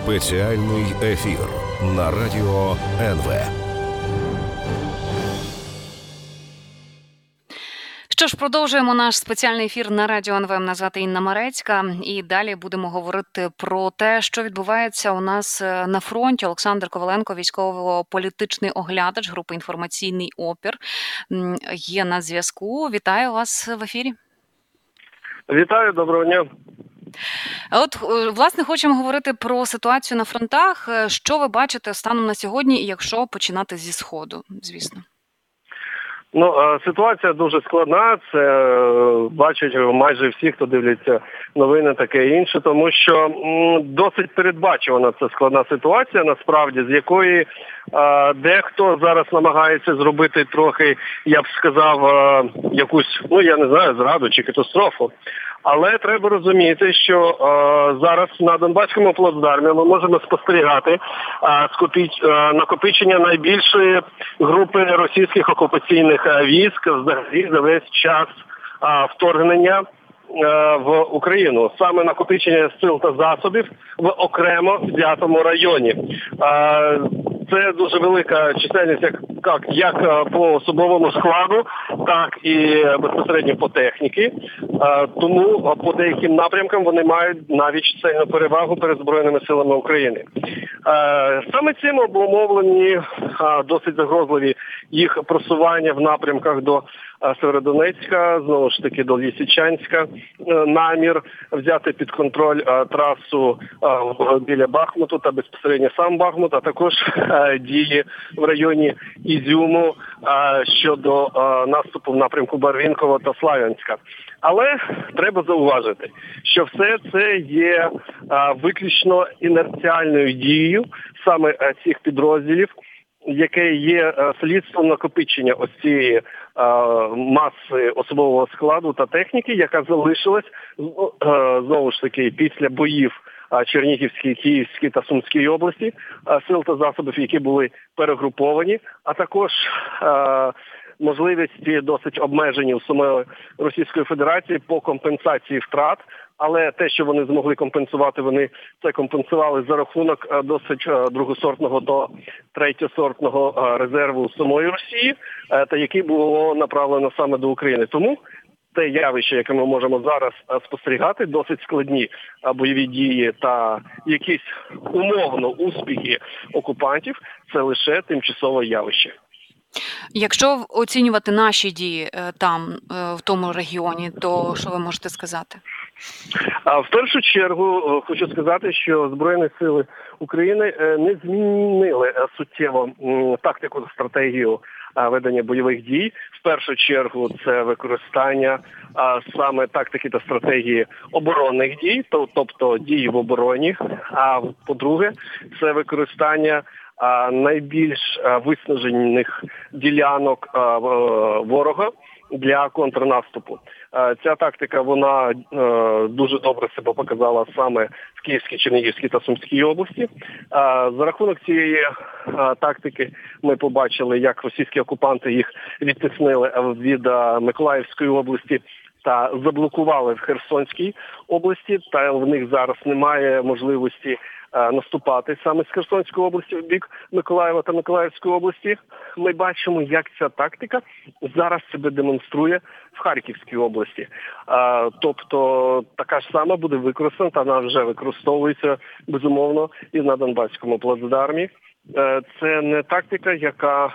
Спеціальний ефір на радіо НВ. Що ж, продовжуємо наш спеціальний ефір на радіо НВ. Мене звати Інна Марецька. І далі будемо говорити про те, що відбувається у нас на фронті. Олександр Коваленко, військово-політичний оглядач групи «Інформаційний опір», є на зв'язку. Вітаю вас в ефірі. Вітаю, доброго дня. От, власне, хочемо говорити про ситуацію на фронтах. Що ви бачите станом на сьогодні, і якщо починати зі Сходу, звісно? Ситуація дуже складна, це бачать майже всі, хто дивляться новини, таке інше, тому що досить передбачувана ця складна ситуація, насправді, з якої дехто зараз намагається зробити трохи, я б сказав, якусь, зраду чи катастрофу. Але треба розуміти, що зараз на Донбаському плацдармі ми можемо спостерігати накопичення найбільшої групи російських окупаційних військ взагалі за весь час вторгнення в Україну. Саме накопичення сил та засобів в окремо взятому районі. Це дуже велика чисельність як по особовому складу, так і безпосередньо по техніці. Тому по деяким напрямкам вони мають навіть чисельну перевагу перед Збройними силами України. Саме цим обумовлені досить загрозливі їх просування в напрямках до Северодонецька, знову ж таки до Лисичанська, намір взяти під контроль трасу біля Бахмуту та безпосередньо сам Бахмут, а також дії в районі Ізюму щодо наступу в напрямку Барвінкова та Славянська. Але треба зауважити, що все це є виключно інерціальною дією саме цих підрозділів, яке є слідством накопичення ось цієї маси особового складу та техніки, яка залишилась, знову ж таки, після боїв Чернігівській, Київській та Сумській області, сил та засобів, які були перегруповані, а також можливості досить обмежені у самої Російської Федерації по компенсації втрат. Але те, що вони змогли компенсувати, вони це компенсували за рахунок досить другосортного до третьосортного резерву самої Росії, та який було направлено саме до України. Тому те явище, яке ми можемо зараз спостерігати, досить складні бойові дії та якісь умовно успіхи окупантів, це лише тимчасове явище. Якщо оцінювати наші дії там, в тому регіоні, то що ви можете сказати? В першу чергу хочу сказати, що Збройні сили України не змінили суттєво тактику та стратегію ведення бойових дій. В першу чергу це використання саме тактики та стратегії оборонних дій, тобто дії в обороні. А по-друге, це використання найбільш виснажених ділянок ворога для контрнаступу. Ця тактика, вона дуже добре себе показала саме в Київській, Чернігівській та Сумській області. За рахунок цієї тактики ми побачили, як російські окупанти їх відтіснили від Миколаївської області та заблокували в Херсонській області, та в них зараз немає можливості наступати саме з Херсонської області в бік Миколаєва та Миколаївської області. Ми бачимо, як ця тактика зараз себе демонструє в Харківській області. Тобто така ж сама буде використана, та вона вже використовується, безумовно, і на Донбаському плацдармі. Це не тактика, яка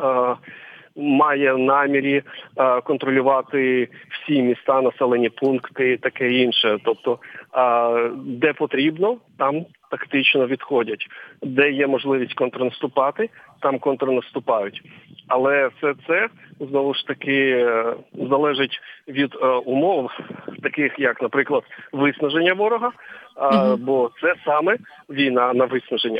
має в намірі контролювати всі міста, населені пункти і таке інше. Тобто, де потрібно, там тактично відходять. Де є можливість контрнаступати, там контрнаступають. Але все це, знову ж таки, залежить від умов, таких як, наприклад, виснаження ворога, бо це саме війна на виснаження.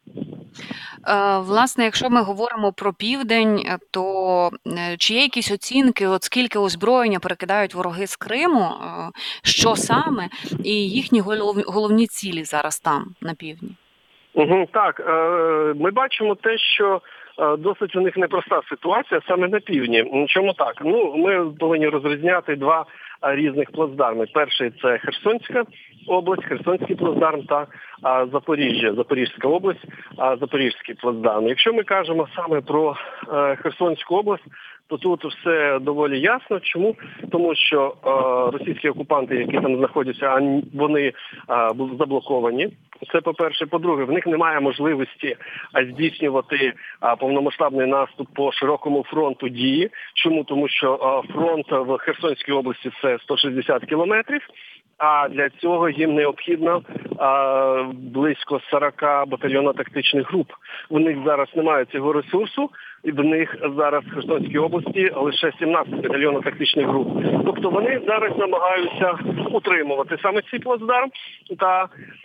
Власне, якщо ми говоримо про південь, то чи є якісь оцінки, от скільки озброєння перекидають вороги з Криму, що саме, і їхні головні цілі зараз там, на півдні? Так, ми бачимо те, що досить у них непроста ситуація саме на півдні. Чому так? Ми повинні розрізняти два різних плацдармів. Перший – це Херсонська область, Херсонський плацдарм та Запоріжжя, Запорізька область, Запорізький плацдарм. Якщо ми кажемо саме про Херсонську область, то тут все доволі ясно. Чому? Тому що російські окупанти, які там знаходяться, вони заблоковані. Це по-перше. По-друге, в них немає можливості здійснювати повномасштабний наступ по широкому фронту дії. Чому? Тому що фронт в Херсонській області – це 160 кілометрів. А для цього їм необхідно близько 40 батальйонно-тактичних груп. В них зараз немає цього ресурсу, і в них зараз в Херсонській області лише 17 батальйонно-тактичних груп. Тобто вони зараз намагаються утримувати саме цей плацдарм та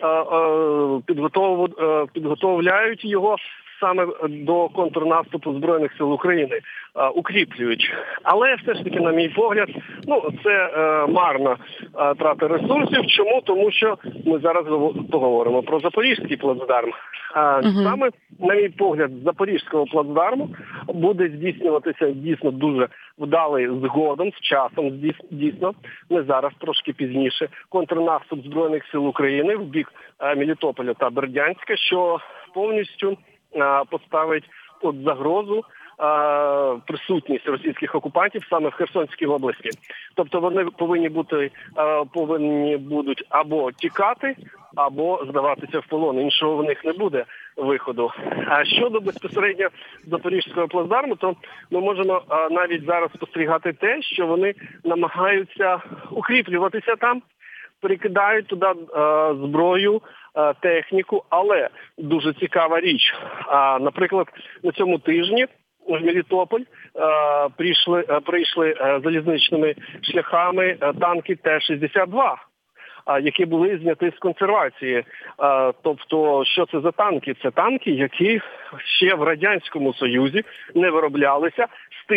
підготовляють його саме до контрнаступу Збройних сил України, укріплюють. Але все ж таки, на мій погляд, це марна трата ресурсів. Чому? Тому що ми зараз поговоримо про Запорізький плацдарм. Саме, на мій погляд, з Запорізького плацдарму буде здійснюватися дійсно дуже вдалий згодом, з часом, дійсно, не зараз, трошки пізніше, контрнаступ Збройних сил України в бік Мелітополя та Бердянська, що повністю поставить під загрозу присутність російських окупантів саме в Херсонській області. Тобто вони повинні будуть або тікати, або здаватися в полон. Іншого в них не буде виходу. А щодо безпосередньо Запорізького плацдарму, то ми можемо навіть зараз спостерігати те, що вони намагаються укріплюватися там, перекидають туди зброю, техніку, але дуже цікава річ. Наприклад, на цьому тижні в Мелітополь прийшли залізничними шляхами танки Т-62, які були зняті з консервації. Тобто, що це за танки? Це танки, які ще в Радянському Союзі не вироблялися з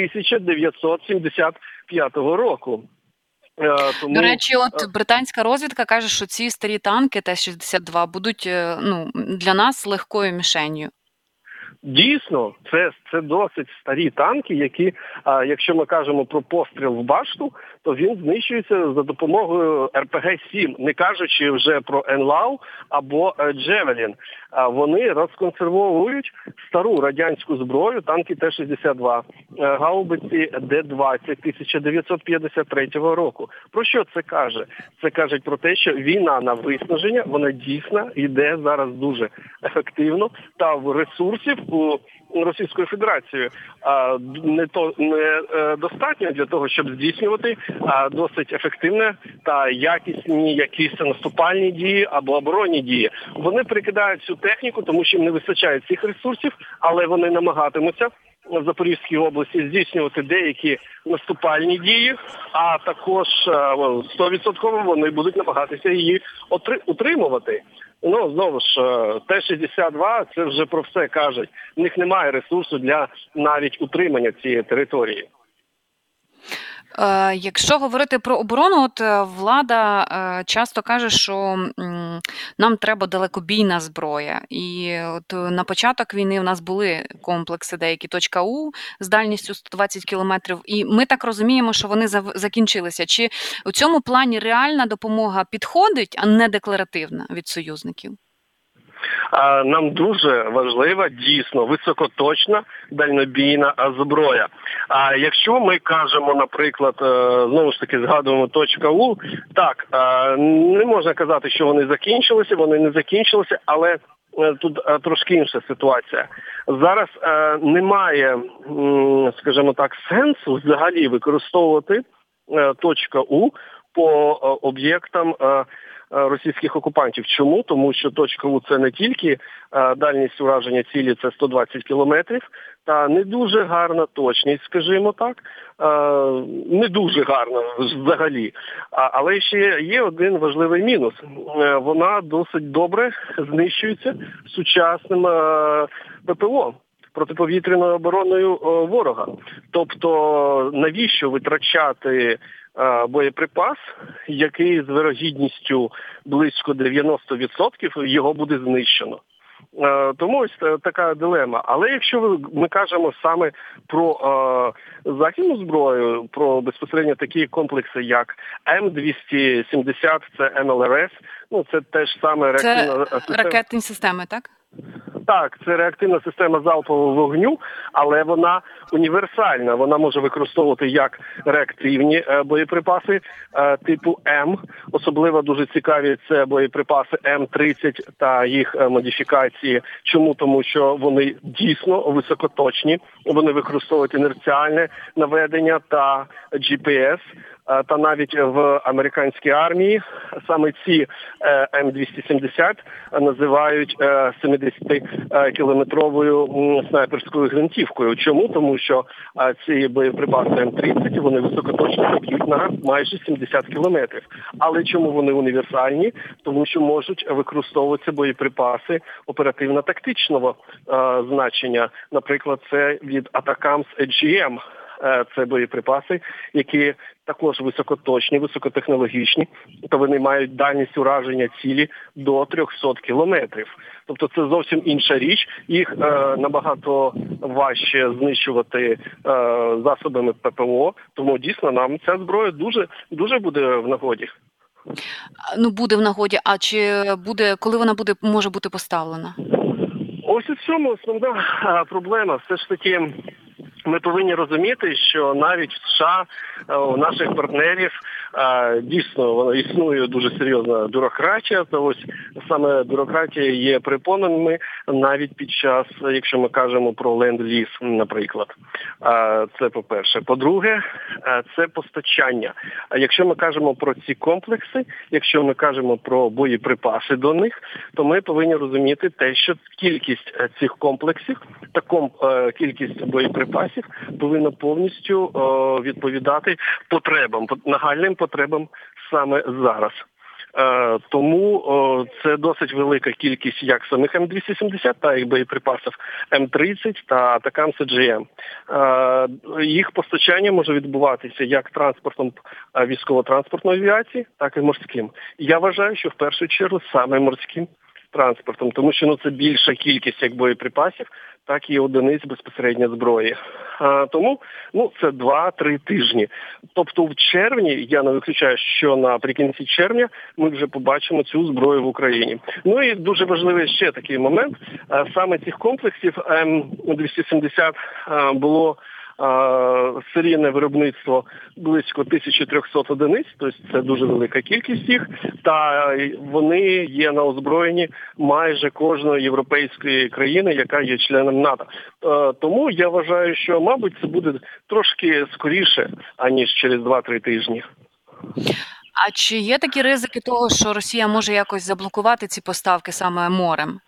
1975 року. До речі, британська розвідка каже, що ці старі танки Т-62 будуть для нас легкою мішенью. Дійсно, це досить старі танки, які, якщо ми кажемо про постріл в башту, то він знищується за допомогою РПГ-7, не кажучи вже про НЛАУ або Джевелін. Вони розконсервовують стару радянську зброю, танки Т-62, гаубиці Д-20 1953 року. Про що це каже? Це каже про те, що війна на виснаження, вона дійсно йде зараз дуже ефективно, та в ресурсів у Російської Федерації не достатньо для того, щоб здійснювати досить ефективне та якісні якісь наступальні дії або оборонні дії. Вони перекидають цю техніку, тому що їм не вистачає цих ресурсів, але вони намагатимуться в Запорізькій області здійснювати деякі наступальні дії, а також 100% вони будуть намагатися її утримувати. Знову ж, Т-62 це вже про все кажуть. В них немає ресурсу для навіть утримання цієї території. Якщо говорити про оборону, влада часто каже, що нам треба далекобійна зброя. І на початок війни у нас були комплекси деякі .У з дальністю 120 кілометрів. І ми так розуміємо, що вони закінчилися. Чи у цьому плані реальна допомога підходить, а не декларативна від союзників? Нам дуже важлива, дійсно, високоточна дальнобійна зброя. А якщо ми кажемо, наприклад, знову ж таки згадуємо .У, так, не можна казати, що вони закінчилися, вони не закінчилися, але тут трошки інша ситуація. Зараз немає, скажімо так, сенсу взагалі використовувати .У по об'єктам російських окупантів. Чому? Тому що .У це не тільки дальність ураження цілі, це 120 кілометрів, та не дуже гарна точність, скажімо так, не дуже гарна взагалі. Але ще є один важливий мінус. Вона досить добре знищується сучасним ППО, протиповітряною обороною ворога. Тобто, навіщо витрачати боєприпас, який з вирогідністю близько 90% його буде знищено. Тому ось така дилема. Але якщо ми кажемо саме про західну зброю, про безпосередньо такі комплекси, як М270, це МЛРС, це теж саме реактивна система. Це ракетні системи, так? Так, це реактивна система залпового вогню, але вона універсальна. Вона може використовувати як реактивні боєприпаси типу М. Особливо дуже цікаві це боєприпаси М-30 та їх модифікації. Чому? Тому що вони дійсно високоточні. Вони використовують інерціальне наведення та GPS. Та навіть в американській армії саме ці М270 називають 70-кілометровою снайперською гвинтівкою. Чому? Тому що ці боєприпаси М30, вони високоточні, б'ють на майже 70 кілометрів. Але чому вони універсальні? Тому що можуть використовуватися боєприпаси оперативно-тактичного значення. Наприклад, це від Atacams AGM. Це боєприпаси, які також високоточні, високотехнологічні, то вони мають дальність ураження цілі до 300 кілометрів. Тобто це зовсім інша річ. Їх набагато важче знищувати засобами ППО, тому дійсно нам ця зброя дуже буде в нагоді. Буде в нагоді, а чи буде, коли вона може бути поставлена? Ось у цьому основна проблема. Все ж таки, ми повинні розуміти, що навіть в США у наших партнерів дійсно існує дуже серйозна бюрократія. То ось саме бюрократія є препонами навіть під час, якщо ми кажемо про ленд-ліз, наприклад. Це по-перше. По-друге, це постачання. Якщо ми кажемо про ці комплекси, якщо ми кажемо про боєприпаси до них, то ми повинні розуміти те, що кількість цих комплексів та кількість боєприпасів повинна повністю відповідати потребам, нагальним потребам саме зараз. Тому це досить велика кількість як самих М270, та і боєприпасів М30 та Atacams AGM. Їх постачання може відбуватися як транспортом військово-транспортної авіації, так і морським. Я вважаю, що в першу чергу саме морським транспортом, тому що це більша кількість як боєприпасів, так і одиниць безпосередньо зброї. Тому це 2-3 тижні. Тобто в червні, я не виключаю, що наприкінці червня ми вже побачимо цю зброю в Україні. І дуже важливий ще такий момент. Саме цих комплексів М270 було серійне виробництво близько 1300 одиниць, тобто це дуже велика кількість їх, та вони є на озброєнні майже кожної європейської країни, яка є членом НАТО. Тому я вважаю, що, мабуть, це буде трошки скоріше, аніж через 2-3 тижні. А чи є такі ризики того, що Росія може якось заблокувати ці поставки саме морем?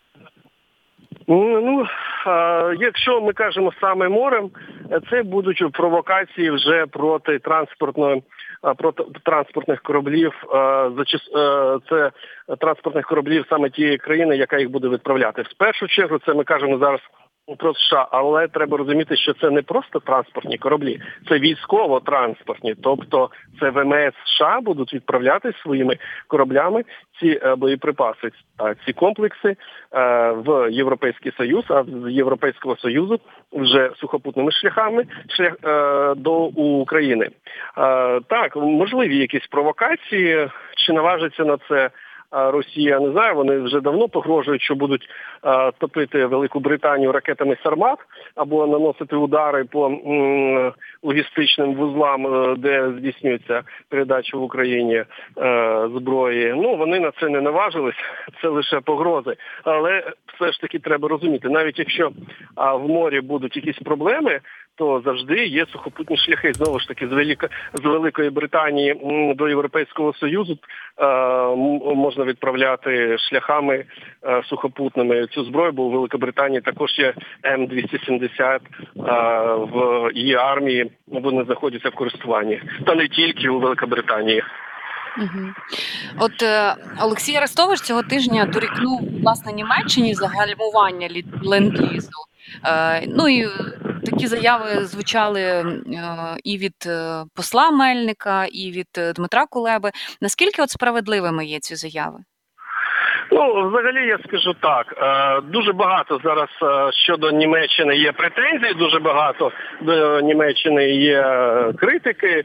Якщо ми кажемо саме морем, це будуть провокації вже проти транспортних кораблів, це транспортних кораблів саме тієї країни, яка їх буде відправляти. В першу чергу це ми кажемо зараз про США, але треба розуміти, що це не просто транспортні кораблі, це військово-транспортні, тобто це ВМС США будуть відправляти своїми кораблями ці боєприпаси та ці комплекси в Європейський Союз, а з Європейського Союзу вже сухопутними шляхами до України. Так, можливі якісь провокації, чи наважиться на це Росія, не знаю, вони вже давно погрожують, що будуть топити Велику Британію ракетами «Сармат» або наносити удари по логістичним вузлам, де здійснюється передача в Україні зброї. Вони на це не наважились, це лише погрози. Але все ж таки треба розуміти, навіть якщо в морі будуть якісь проблеми, то завжди є сухопутні шляхи. Знову ж таки, з Великої Британії до Європейського Союзу можна відправляти шляхами сухопутними цю зброю, бо у Великобританії також є М270 в її армії, вони знаходяться в користуванні. Та не тільки у Великобританії. Угу. От Олексій Арестович цього тижня дорікнув, власне, Німеччині за гальмування ленд-лізу. І такі заяви звучали і від посла Мельника, і від Дмитра Кулеби. Наскільки справедливими є ці заяви? Ну, взагалі, я скажу так, дуже багато зараз щодо Німеччини є претензій, дуже багато до Німеччини є критики.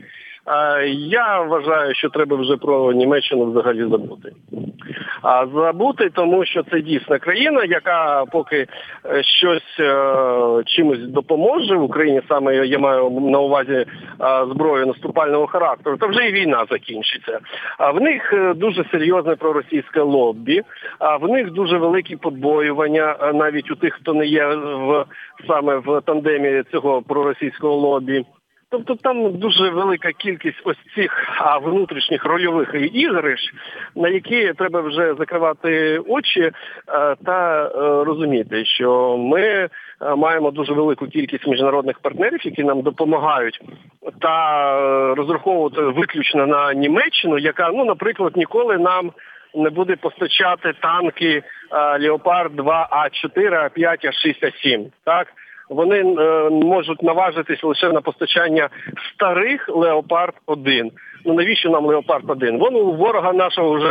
Я вважаю, що треба вже про Німеччину взагалі забути. Забути, тому що це дійсна країна, яка поки щось чимось допоможе в Україні, саме я маю на увазі зброю наступального характеру, то вже і війна закінчиться. В них дуже серйозне проросійське лоббі, в них дуже великі побоювання, навіть у тих, хто не є саме в тандемі цього проросійського лоббі. Тобто там дуже велика кількість ось цих внутрішніх рольових ігрищ, на які треба вже закривати очі та розуміти, що ми маємо дуже велику кількість міжнародних партнерів, які нам допомагають, та розраховувати виключно на Німеччину, яка, наприклад, ніколи нам не буде постачати танки «Леопард 2 А4, А5, А6, А7», так? Вони можуть наважитись лише на постачання старих «Леопард-1». Ну навіщо нам «Леопард-1»? Вон у ворога нашого вже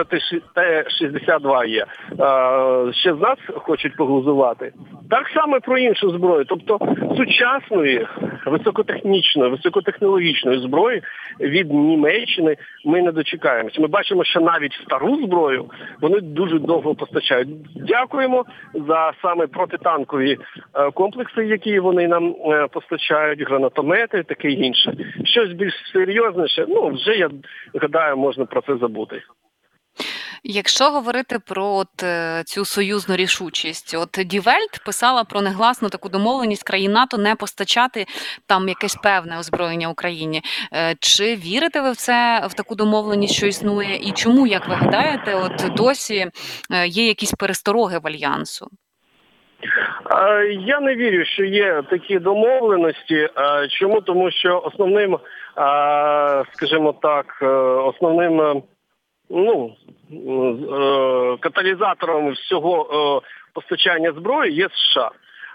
Т-62 є. Ще з нас хочуть поглузувати. Так само про іншу зброю. Тобто сучасної, високотехнічної, високотехнологічної зброї від Німеччини ми не дочекаємося. Ми бачимо, що навіть стару зброю вони дуже довго постачають. Дякуємо за саме протитанкові комплекси, які вони нам постачають, гранатомети, таке інше. Щось більш серйозніше, вже, я гадаю, можна про це забути. Якщо говорити про цю союзну рішучість, Ді Вельт писала про негласну таку домовленість країн НАТО не постачати там якесь певне озброєння Україні. Чи вірите ви в таку домовленість, що існує? І чому, як ви гадаєте, досі є якісь перестороги в Альянсу? Я не вірю, що є такі домовленості. Чому? Тому що основним, скажімо так, каталізатором всього постачання зброї є США.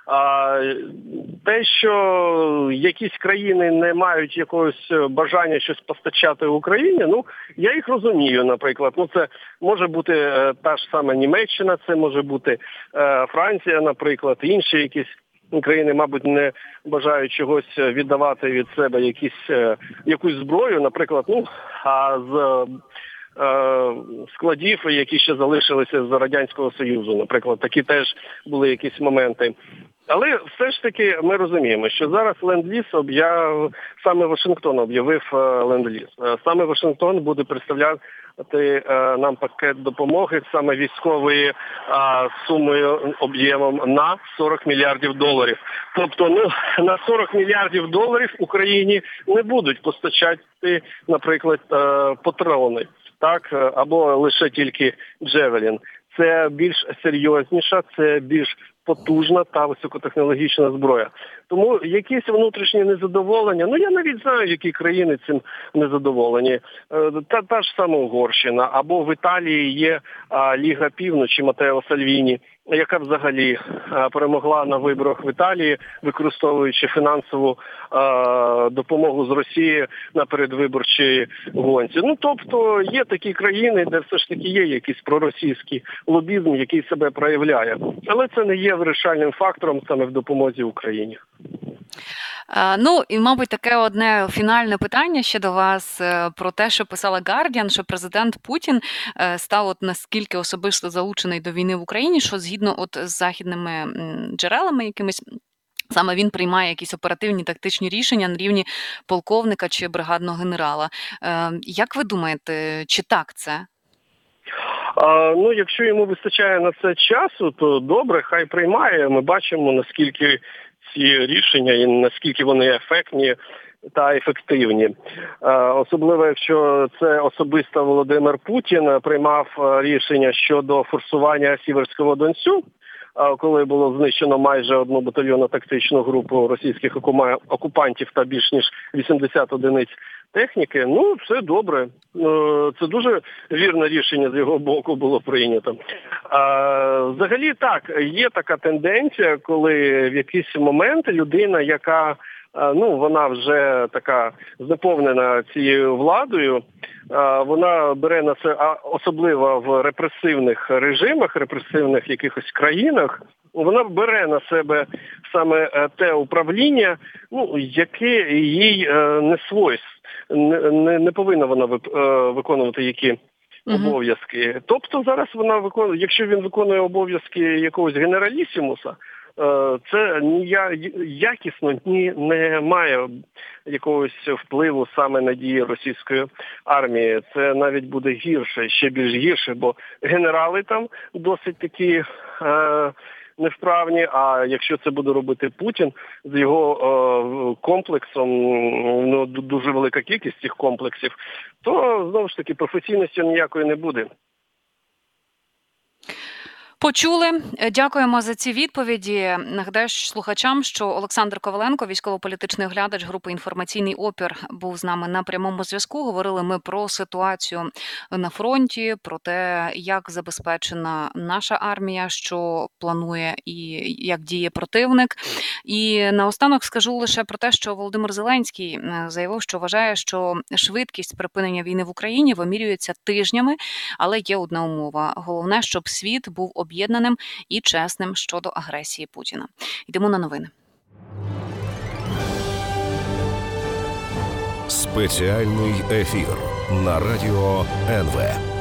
Те, що якісь країни не мають якогось бажання щось постачати в Україні, я їх розумію, наприклад. Це може бути та ж сама Німеччина, це може бути Франція, наприклад, інші якісь країни, мабуть, не бажають чогось віддавати від себе якусь зброю, наприклад, з складів, які ще залишилися з Радянського Союзу, наприклад, такі теж були якісь моменти. Але все ж таки ми розуміємо, що зараз ленд-ліз саме Вашингтон об'явив ленд-ліз. Саме Вашингтон буде представляти нам пакет допомоги, саме військової сумою, об'ємом на $40 мільярдів. Тобто на $40 мільярдів Україні не будуть постачати, наприклад, патрони, так, або лише тільки Джевелін. Це більш серйозніша, це більш потужна та високотехнологічна зброя. Тому якісь внутрішні незадоволення, я навіть знаю, які країни цим незадоволені. Та ж сама Угорщина, або в Італії є Ліга Півночі Матео Сальвіні, яка взагалі перемогла на виборах в Італії, використовуючи фінансову допомогу з Росії на передвиборчій гонці. Тобто є такі країни, де все ж таки є якийсь проросійський лобізм, який себе проявляє. Але це не є вирішальним фактором саме в допомозі Україні. І, мабуть, таке одне фінальне питання ще до вас про те, що писала Guardian, що президент Путін став наскільки особисто залучений до війни в Україні, що згідно з західними джерелами якимись, саме він приймає якісь оперативні тактичні рішення на рівні полковника чи бригадного генерала. Як ви думаєте, чи так це? Якщо йому вистачає на це часу, то добре, хай приймає. Ми бачимо, наскільки ці рішення і наскільки вони ефектні та ефективні. Особливо, якщо це особисто Володимир Путін приймав рішення щодо форсування Сіверського Донцю, коли було знищено майже одну батальйонну тактичну групу російських окупантів та більш ніж 80 одиниць техніки, це добре. Це дуже вірне рішення з його боку було прийнято. Взагалі так, є така тенденція, коли в якийсь момент людина, яка вона вже така знеповнена цією владою, вона бере на це, особливо в репресивних режимах, репресивних якихось країнах, вона бере на себе саме те управління, яке їй не свойство, не повинна вона виконувати які обов'язки. Тобто зараз вона виконує, якщо він виконує обов'язки якогось генералісімуса, це якісно не має якогось впливу саме на дії російської армії. Це навіть буде гірше, ще більш гірше, бо генерали там досить такі невправні, а якщо це буде робити Путін з його комплексом, дуже велика кількість цих комплексів, то, знову ж таки, професійності ніякої не буде. Почули. Дякуємо за ці відповіді. Нагадаю слухачам, що Олександр Коваленко, військово-політичний оглядач групи «Інформаційний опір», був з нами на прямому зв'язку. Говорили ми про ситуацію на фронті, про те, як забезпечена наша армія, що планує і як діє противник. І наостанок скажу лише про те, що Володимир Зеленський заявив, що вважає, що швидкість припинення війни в Україні вимірюється тижнями, але є одна умова. Головне, щоб світ був об'єднаним і чесним щодо агресії Путіна. Йдемо на новини. Спеціальний ефір на радіо НВ.